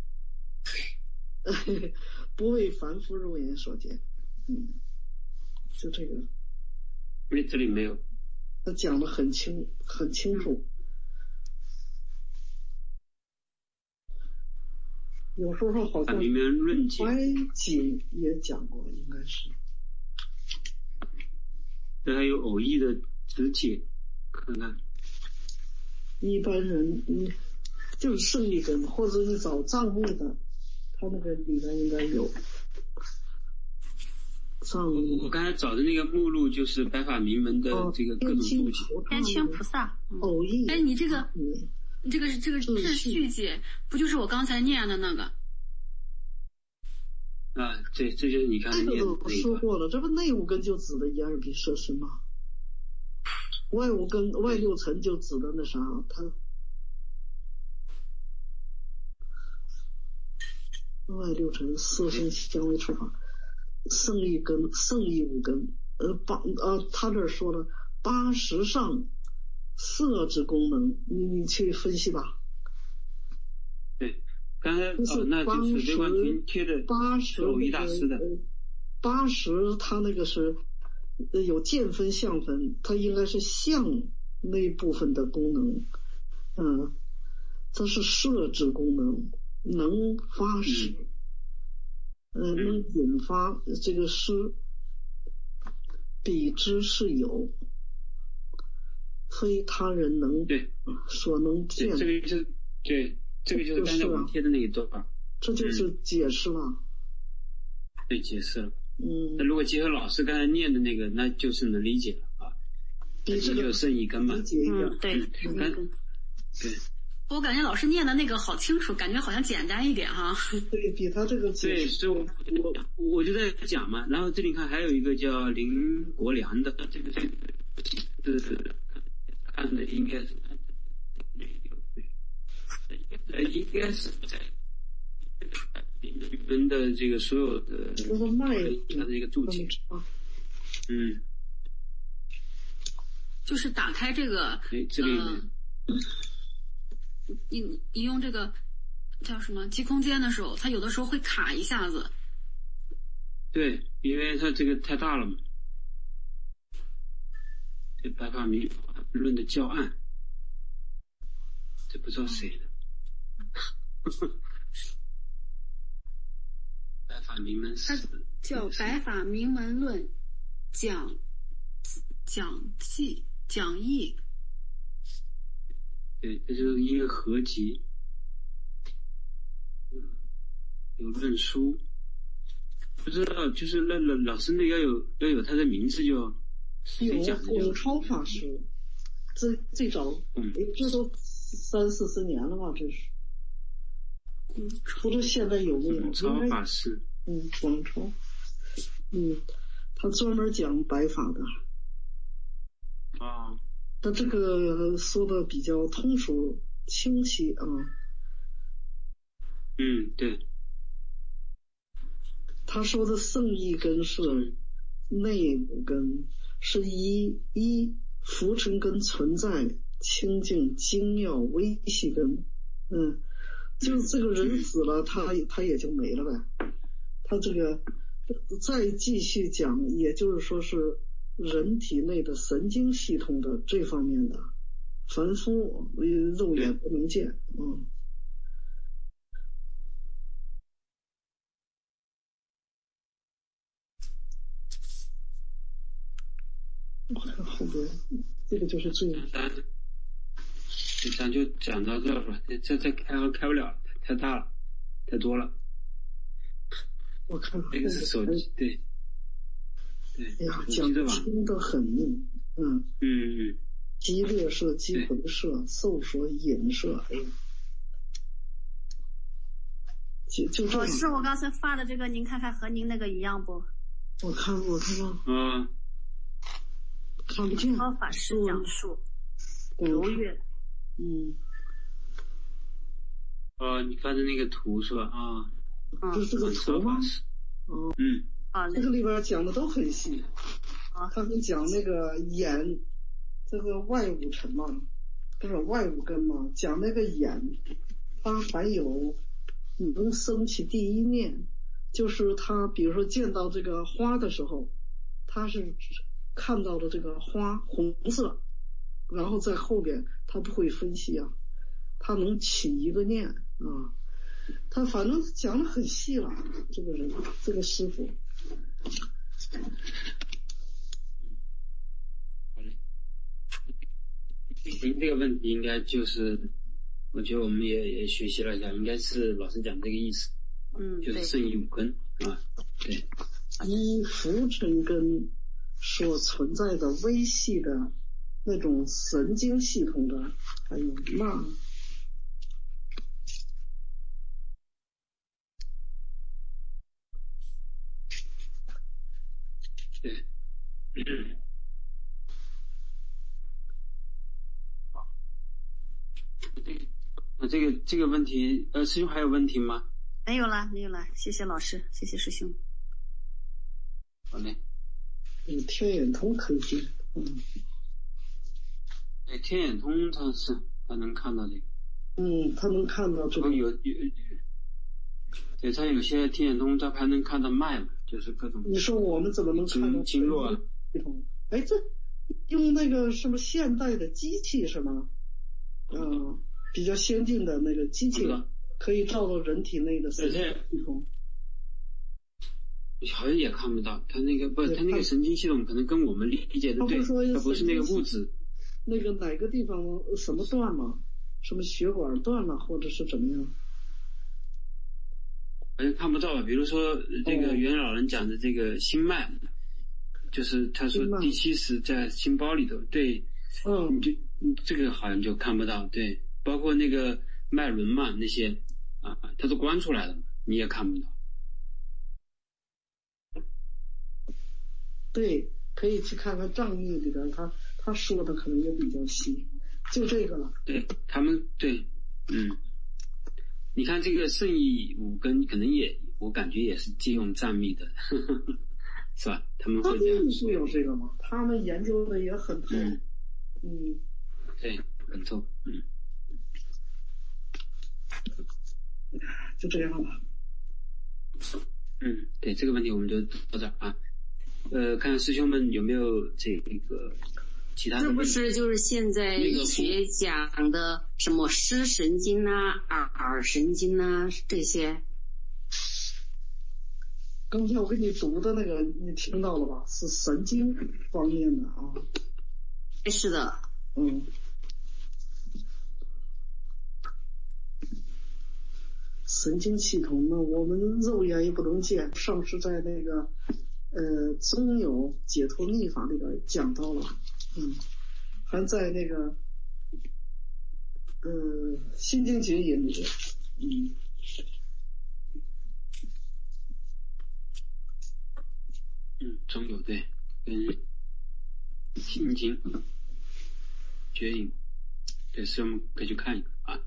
Speaker 2: 不为凡夫肉眼所见，嗯，就这个，
Speaker 3: 没这里没有，
Speaker 2: 他讲的很清很清楚，有时候好像怀瑾也讲过，应该是，
Speaker 3: 这还有偶义的直解。看看，
Speaker 2: 一般人嗯，就是圣意根，或者你找藏密的，他那个里面应该有。藏密。
Speaker 3: 我刚才找的那个目录就是白法明门的这个各种注解。
Speaker 6: 天清菩萨。
Speaker 2: 偶义。
Speaker 6: 哎，你这个，你这个是这个秩序解，不就是我刚才念的那个？
Speaker 3: 啊，这这就是你刚才念的那个。
Speaker 2: 我说过了，这不内五根就指的眼耳鼻舌身吗？外五根外六尘就指的那啥，它外六尘色声香味触法，圣意根圣意五根，呃八呃他这儿说了八十上色之功能，你你去分析吧。
Speaker 3: 对，刚才哦，那就是刘冠军贴的
Speaker 2: 八十
Speaker 3: 偶义大师的
Speaker 2: 八十，他那个是。有见分相分，它应该是相那部分的功能，嗯，这是摄制功能，能发使，嗯、呃，能引发这个诗，彼之是有，非他人能
Speaker 3: 对
Speaker 2: 所能见。
Speaker 3: 这个就是对，这个就是刚才我贴的那一段，
Speaker 2: 这就是解释了。
Speaker 3: 嗯、对，解释了。
Speaker 2: 嗯，
Speaker 3: 那如果结合老师刚才念的那个，那就是能理解了啊。
Speaker 2: 比这个
Speaker 3: 圣意根嘛，
Speaker 6: 嗯，对，
Speaker 3: 嗯，对。
Speaker 6: 我感觉老师念的那个好清楚，感觉好像简单一点哈。
Speaker 2: 对比他这个
Speaker 3: 对，所以我我我就在讲嘛。然后这里看还有一个叫林国良的，这个这个是看的应该是呃应该是在人的这个所有的他的一个注解，嗯，
Speaker 6: 就是打开这个，
Speaker 3: 这里
Speaker 6: 嗯。你你用这个叫什么极空间的时候，它有的时候会卡一下子。
Speaker 3: 对，因为它这个太大了嘛。这白法明论的教案，这不知道谁的。白法明门史
Speaker 6: 叫《白法明门论》讲讲记讲义。
Speaker 3: 对，这就是一个合集，有论书，不知道就是那老老师那要有要有他的名字就谁讲的？
Speaker 2: 有超法师，最最早，
Speaker 3: 嗯，
Speaker 2: 这都三四十年了吧？这是，嗯，不知现在有没有？
Speaker 3: 超法师，
Speaker 2: 嗯，广超，嗯，他专门讲白法的，
Speaker 3: 啊。
Speaker 2: 他这个说的比较通俗清晰啊。
Speaker 3: 嗯，对。
Speaker 2: 他说的圣意根是内五根，是一一浮尘根存在，清净精妙微细根。嗯，就是这个人死了，他他也就没了呗。他这个再继续讲，也就是说是人体内的神经系统的这方面的凡夫肉眼不能见，嗯。我看后边，这个就是最。
Speaker 3: 咱咱就讲到这吧，这这这开开不了，太大了，太多了。
Speaker 2: 我看
Speaker 3: 这个是手机，对。对。
Speaker 2: 哎呀，讲的清得很，嗯。
Speaker 3: 嗯嗯。
Speaker 2: 激烈色、激回色、受所引色，哎呀。就就这。
Speaker 6: 老师，我刚才发的这个，您看看和您那个一样不？
Speaker 2: 我看我看过。
Speaker 3: 嗯。
Speaker 2: 看不见。
Speaker 6: 超法师讲述，柔悦。
Speaker 2: 嗯。
Speaker 3: 哦，你发的那个图是吧？啊。
Speaker 2: 这是这个图吗？
Speaker 3: 哦。嗯。
Speaker 6: 啊，
Speaker 2: 这个里边讲的都很细。
Speaker 6: 啊。
Speaker 2: 他们讲那个眼，这个外五尘嘛，不是外五根嘛，讲那个眼，它还有能升起第一念，就是他比如说见到这个花的时候，他是看到的这个花红色，然后在后边他不会分析啊，他能起一个念啊，他反正讲的很细了，这个人这个师傅。
Speaker 3: 好嘞，您这个问题应该就是，我觉得我们也也学习了一下，应该是老师讲这个意思，
Speaker 6: 嗯，
Speaker 3: 就是圣意五根啊，对，
Speaker 2: 依浮尘根所存在的微细的那种神经系统的，还有那。
Speaker 3: 对，那这个这个问题，呃，师兄还有问题吗？
Speaker 6: 没有了，没有了，谢谢老师，谢谢师兄。
Speaker 3: 好嘞。
Speaker 2: 嗯，天眼通可以见，嗯。
Speaker 3: 对，天眼通它是它能看到这个。
Speaker 2: 嗯，它能看到这个。
Speaker 3: 有有，对，它有些天眼通它还能看到脉嘛。就是各种。
Speaker 2: 你说我们怎么能看到
Speaker 3: 经络啊？
Speaker 2: 哎，这用那个什么现代的机器是吗？嗯、呃，比较先进的那个机器可以照到人体内的神经系统。
Speaker 3: 好像也看不到，它那个不，它那个神经系统可能跟我们理解的对，它不是那个物质。
Speaker 2: 那个哪个地方什么断了，什么血管断了，或者是怎么样？
Speaker 3: 好像看不到吧？比如说这个元老人讲的这个心脉，哦、就是他说第七识在心包里头，对，
Speaker 2: 嗯，
Speaker 3: 你就这个好像就看不到，对，包括那个脉轮嘛那些啊，它都关出来了，你也看不到。
Speaker 2: 对，可以去看看藏密里边，他他说的可能也比较细，就这个了。
Speaker 3: 对他们，对，嗯。你看这个圣意五根可能也，我感觉也是借用藏密的，呵呵是吧？他们会这样。
Speaker 2: 是有这个吗？他们研究的也很透。嗯，嗯
Speaker 3: 对，很透，嗯。
Speaker 2: 就这样吧。
Speaker 3: 嗯，对，这个问题我们就到这儿啊。呃，看师兄们有没有这个其他的。
Speaker 7: 是不是就是现在医学讲的什么视神经啊、耳耳神经啊这些？
Speaker 2: 刚才我给你读的那个，你听到了吧？是神经方面的啊。
Speaker 7: 是的，
Speaker 2: 嗯。神经系统呢，我们肉眼也不能见。上次在那个呃中有解脱秘法里边讲到了，嗯，还在那个呃心经解引里边，嗯。
Speaker 3: 嗯，中有对，跟心经绝引，对，所以我们可以去看一个啊。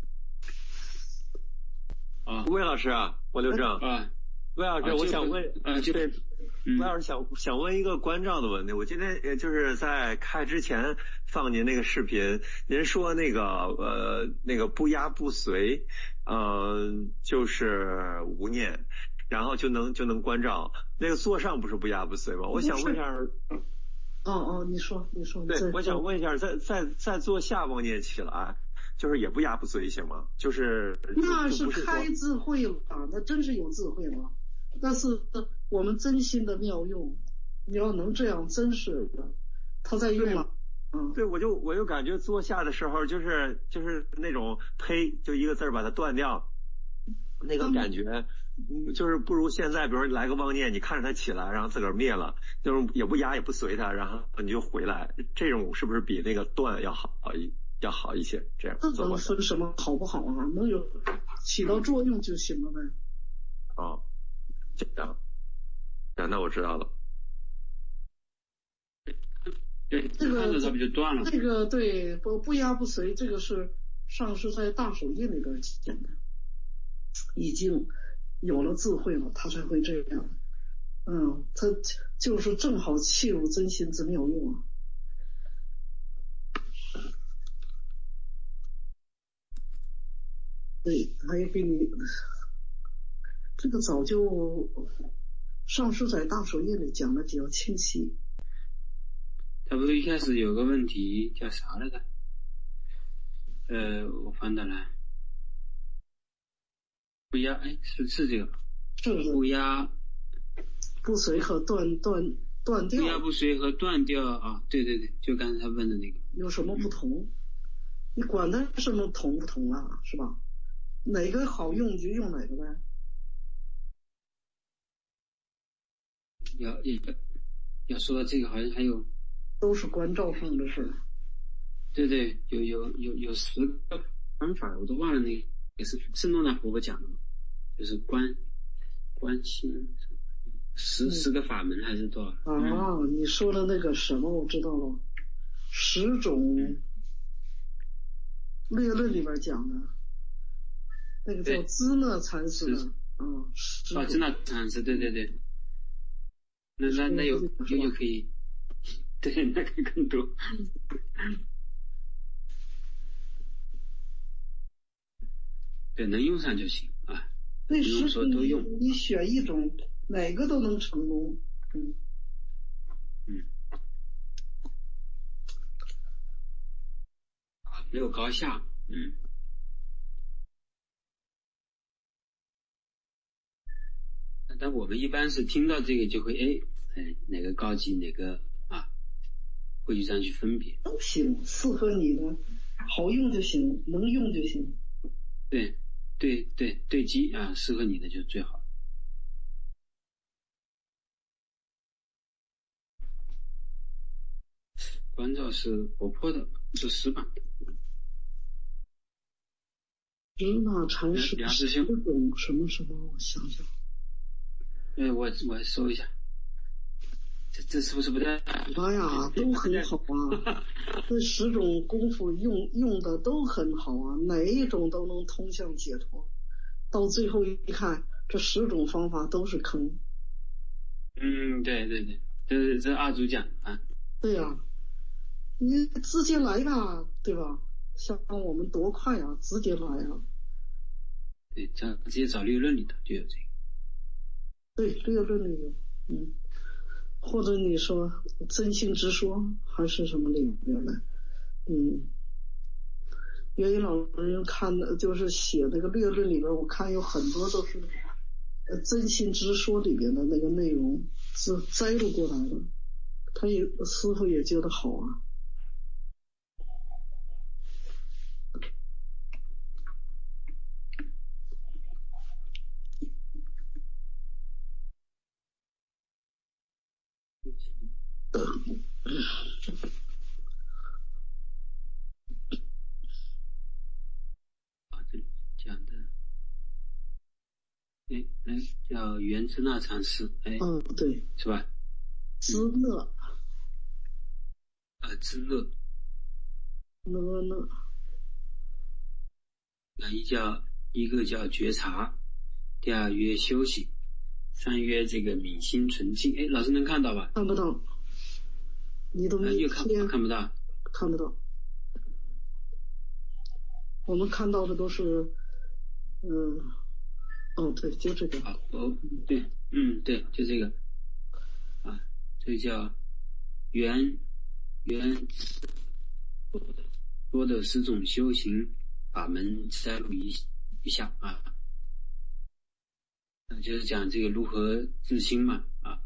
Speaker 3: 啊，
Speaker 9: 魏老师啊，我刘正
Speaker 3: 啊，
Speaker 9: 魏老师，我想问，
Speaker 3: 啊，就
Speaker 9: 对，魏老师想想问一个关照的问题。我今天也就是在开之前放您那个视频，您说那个呃那个不压不随，呃就是无念，然后就能就能关照。那个座上不是不压不随吗？我想问一下，
Speaker 2: 哦哦，你说你说。
Speaker 9: 对，我想问一下，在在在坐下妄念起来，就是也不压不随行吗？就是
Speaker 2: 那是开智慧了，那真是有智慧了。但是我们真心的妙用，你要能这样真实的，他在用了。嗯，
Speaker 9: 对，我就我就感觉坐下的时候，就是就是那种呸，就一个字儿把它断掉，那个感觉。嗯，就是不如现在，比如你来个妄念，你看着它起来，然后自个儿灭了，就是也不压也不随它，然后你就回来，这种是不是比那个断要好一要好一些？这样
Speaker 2: 这能分什么好不好啊？能有起到作用就行了呗。
Speaker 9: 哦，这样，啊，那我知道了。
Speaker 3: 对，
Speaker 2: 这个
Speaker 3: 看着它不就断了？
Speaker 2: 这个对，不不压不随，这个是上师在大手印里边讲的，已经有了智慧了，他才会这样。嗯，他就是正好契入真心之妙用啊。对，还给你这个早就上师在大手印里讲的比较清晰。
Speaker 3: 他不是一开始有个问题叫啥来着？呃，我翻到了，不压，哎，是是这个，
Speaker 2: 是
Speaker 3: 不压
Speaker 2: 不随和断断断掉，
Speaker 3: 不压不随和断掉啊，对对对，就刚才他问的那个，
Speaker 2: 有什么不同？你管它什么同不同啊，是吧？哪个好用你就用哪个呗。
Speaker 3: 要要要说到这个，好像还有。
Speaker 2: 都是关照上的事。
Speaker 3: 对对，有有有有十个方法，我都忘了那个，也是圣诺那婆婆讲的嘛，就是观观心十、嗯、十个法门还是多少？
Speaker 2: 啊、嗯，你说的那个什么我知道了，十种略论里边讲的，那个叫支那禅师的，嗯，
Speaker 3: 啊，支那禅师，对对对，那那那有有就可以。对，那个更多。对，能用上就行啊。不用说都用。
Speaker 2: 你选一种，哪个都能成功。嗯。
Speaker 3: 嗯。啊，没有高下。嗯。但我们一般是听到这个就会哎哎哪个高级哪个。会去这样去分别
Speaker 2: 都行，适合你的，好用就行，能用就行。
Speaker 3: 对，对对对机啊，适合你的就最好。关照是活泼的，是死板的。
Speaker 2: 支那禅师十种什么什么，我想想。
Speaker 3: 哎，我我搜一下。这这是不是不太？
Speaker 2: 哎呀，都很好啊！这十种功夫用用的都很好啊，哪一种都能通向解脱。到最后一看，这十种方法都是坑。
Speaker 3: 嗯，对对对，这是这二祖讲啊。
Speaker 2: 对呀、啊，你直接来吧，对吧？像我们多快啊，直接来啊！
Speaker 3: 对，这样直接找略论里头就有这个。
Speaker 2: 对，略论里有，嗯。或者你说真性之说还是什么里边的，嗯，元音老人看的就是写那个略论里边，我看有很多都是呃真性之说里边的那个内容是摘录过来的，他也师傅也觉得好啊。
Speaker 3: 啊，这里讲的，哎，来叫原支那禅师，哎，
Speaker 2: 嗯，对，
Speaker 3: 是吧？
Speaker 2: 支那，
Speaker 3: 啊，支那，
Speaker 2: 那那，
Speaker 3: 那一叫一个叫觉察，第二曰修行，三曰这个泯心纯净。哎，老师能看到吧？
Speaker 2: 看不到。你都没
Speaker 3: 又看看不到，
Speaker 2: 看不到。我们看到的都是，嗯，哦，对，就这个。
Speaker 3: 哦，对，嗯，对，就这个，啊，这个叫原原说的十种修行法门摘录一一下啊，那就是讲这个如何自心嘛啊。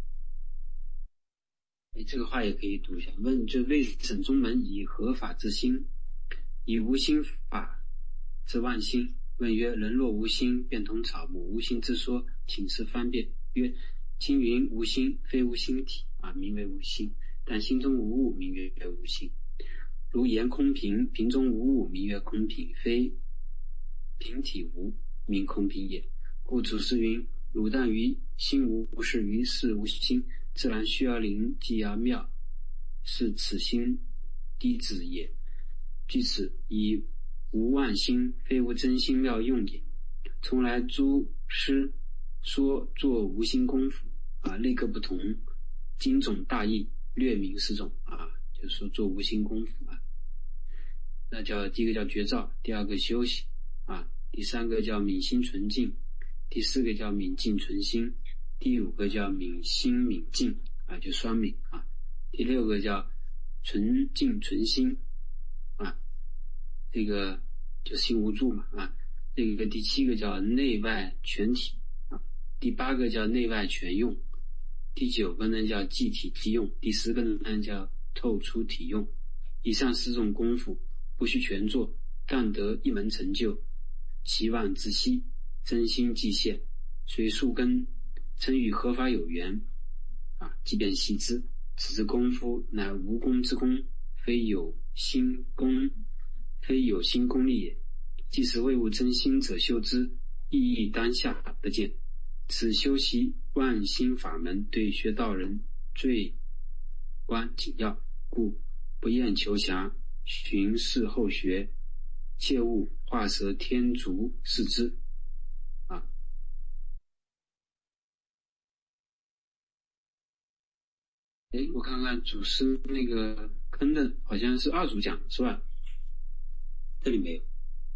Speaker 3: 哎，这个话也可以读一下。问：这为审中门以何法自心？以无心法自万心。问曰：人若无心，便同草木。无心之说，请示方便。曰：青云无心，非无心体啊，名为无心；但心中无物，名曰无心。如言空瓶，瓶中无物，名曰空瓶，非瓶体无，名空瓶也。故祖师云：汝但于心无不是，于事无心，自然虚而灵，寂而妙，是此心低止也。据此，以无妄心，非无真心妙用也。从来诸师说做无心功夫啊，类各不同，经种大义，略明十种啊，就是说做无心功夫啊。那叫第一个叫觉照，第二个休息啊，第三个叫泯心纯净，第四个叫泯净纯心，第五个叫泯心泯净啊，就双泯啊。第六个叫纯净纯心啊，这个就心无住嘛啊。这个第七个叫内外全体啊，第八个叫内外全用，第九个呢叫即体即用，第十个呢叫透出体用。以上四种功夫不需全做，但得一门成就，其望自息，真心即现，随树根，称与合法有缘啊，即便习之。此之功夫乃无功之功，非有心功，非有心功力也。即使未悟真心者修之，意义当下得见。此修习万心法门，对学道人最关紧要，故不厌求详，寻事后学，切勿画蛇添足视之啊。哎，我看看祖师那个坑的好像是二组讲是吧？这里没有。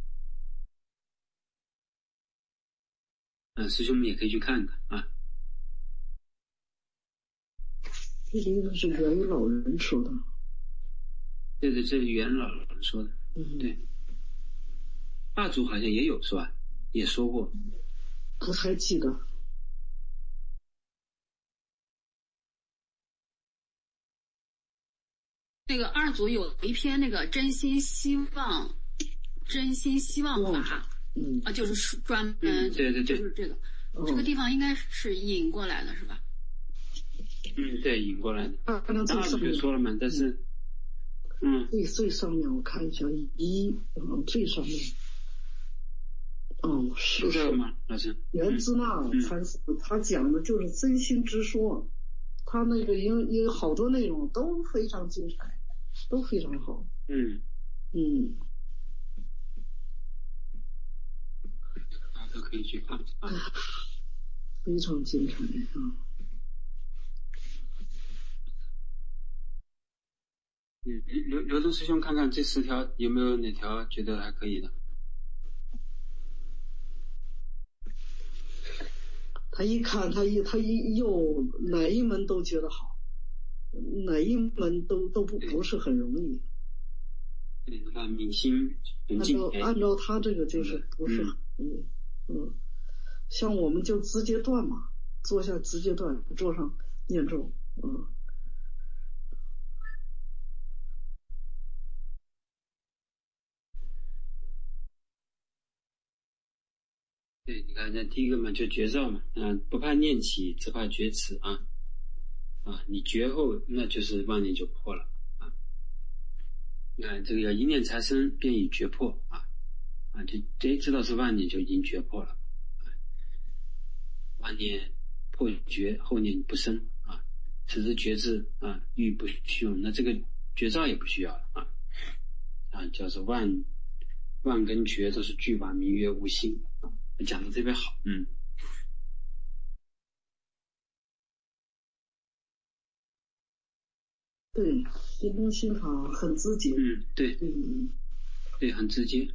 Speaker 3: 嗯，师兄们也可以去看看啊。
Speaker 2: 这里应该是袁老人说的。
Speaker 3: 对对，这是袁老人说的。嗯，对。二组好像也有是吧？也说过。
Speaker 2: 不太记得。
Speaker 6: 那个二组有一篇那个真心希望，真心希望法。
Speaker 2: 嗯
Speaker 6: 啊，就是专门、
Speaker 3: 嗯、对对对，
Speaker 6: 就是这个、哦、这个地方应该是引过来的是吧？
Speaker 3: 嗯，对，引过来的。
Speaker 2: 啊，那最上面
Speaker 3: 就说了嘛，但是，嗯，
Speaker 2: 最最上面我看一下，一，嗯，最上面，哦，是
Speaker 3: 这个吗？老师，
Speaker 2: 袁支那禅师、嗯、他讲的就是真心之说，他那个有有好多内容都非常精彩，都非常好。
Speaker 3: 嗯
Speaker 2: 嗯。
Speaker 3: 都可以去看啊，
Speaker 2: 非常精彩啊！
Speaker 3: 嗯，刘刘东师兄，看看这十条有没有哪条觉得还可以的？
Speaker 2: 他一看，他一他一又哪一门都觉得好，哪一门都都不不是很容易。
Speaker 3: 对，你看泯心纯净，
Speaker 2: 按照按照他这个就是不是很容易。嗯，像我们就直接断嘛，坐下直接断，桌上念咒，嗯。
Speaker 3: 对，你看，那第一个嘛，就觉照嘛，啊，不怕念起，只怕觉迟啊，啊，你觉后，那就是妄念就破了啊。你看这个要一念才生，便已觉破啊。啊，就这知道是妄念就已经觉破了，啊，妄念破觉，后念不生啊，此之觉知啊，欲不虚用，那这个觉照也不需要了啊，啊，叫做妄妄跟觉都是俱往，名曰无心啊，讲的特别好，嗯。
Speaker 2: 对，心中心法很直接。
Speaker 3: 嗯，对，
Speaker 2: 嗯，
Speaker 3: 对，很直接。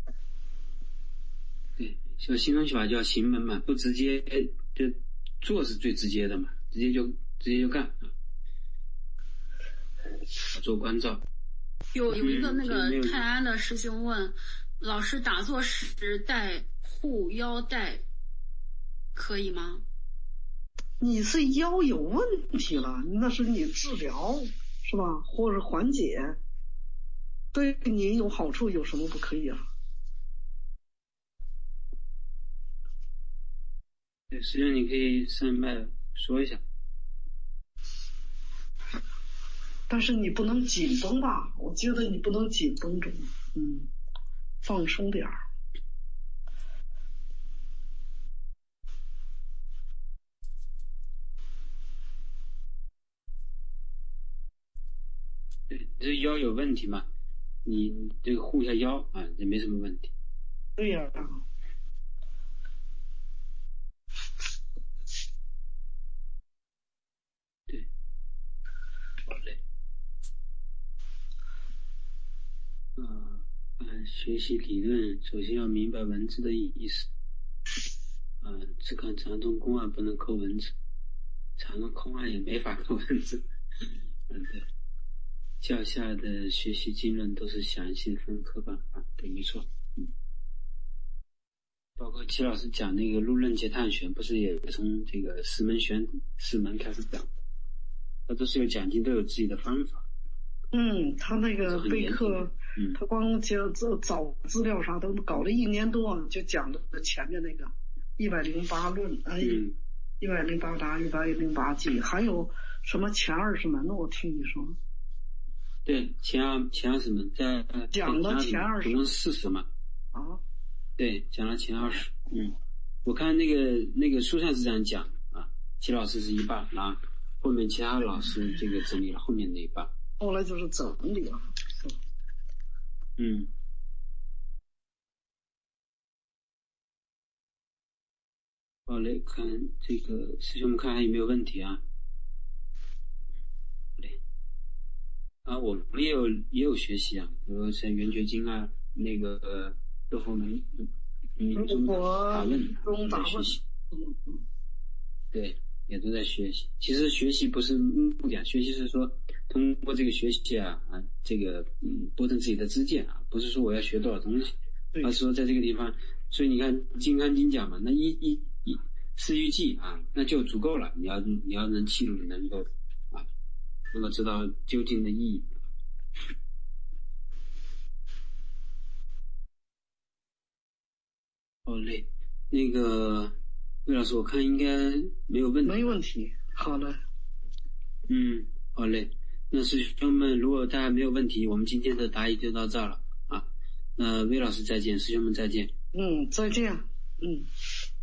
Speaker 3: 对，像心中心法叫行门嘛，不直接就做是最直接的嘛，直接就直接就干。 做关照。
Speaker 6: 有有一个那个泰安的师兄问，老师打坐时带护腰带可以吗？
Speaker 2: 你是腰有问题了，那是你治疗是吧，或者缓解，对你有好处，有什么不可以啊？
Speaker 3: 对，实际上你可以上麦说一下。
Speaker 2: 但是你不能紧绷吧？我觉得你不能紧绷着，嗯，放松点儿。
Speaker 3: 对，这腰有问题嘛？你这个护一下腰啊，这没什么问题。
Speaker 2: 对呀、啊。
Speaker 3: 对，好嘞。啊，嗯，学习理论，首先要明白文字的意思。嗯，只看长通公案不能扣文字，长通空案也没法扣文字。嗯，对。教下的学习经论都是详细分科版啊，对，没错。嗯，包括齐老师讲那个路论结探玄，不是也从这个四门玄四门开始讲，他都是有讲经，都有自己的方法。
Speaker 2: 嗯，他那个备课，
Speaker 3: 嗯，
Speaker 2: 他光讲这找资料啥都搞了一年多，就讲的前面那个一百零八论，哎，一百零八答，一百零八记，还有什么前二十门呢？我听你说。
Speaker 3: 对，前二前二十门在
Speaker 2: 讲了前二十，
Speaker 3: 总共四十嘛。
Speaker 2: 啊，
Speaker 3: 对，讲了前二十。嗯，我看那个那个书上是这样讲啊，齐老师是一半，然后后面其他老师这个整理了后面那一半。
Speaker 2: 后来就是整理了。
Speaker 3: 嗯。好嘞，看这个师兄们看还有没有问题啊？啊，我们也有也有学习啊，比如像圆觉经啊，那个豆腐门嗯中打问
Speaker 2: 中打
Speaker 3: 学习，对，也都在学习。其实学习不是目的啊，学习是说通过这个学习啊啊，这个嗯波动自己的知见啊，不是说我要学多少东西，而是说在这个地方，所以你看《金刚经》讲嘛，那一一一四欲记啊，那就足够了。你要你要能记录，能够啊，能够知道究竟的意义。好嘞，那个魏老师，我看应该没有问题。
Speaker 2: 没问题，好嘞。
Speaker 3: 嗯，好嘞。那师兄们，如果大家没有问题，我们今天的答疑就到这儿了啊。那魏老师再见，师兄们再见。
Speaker 2: 嗯，再见。嗯。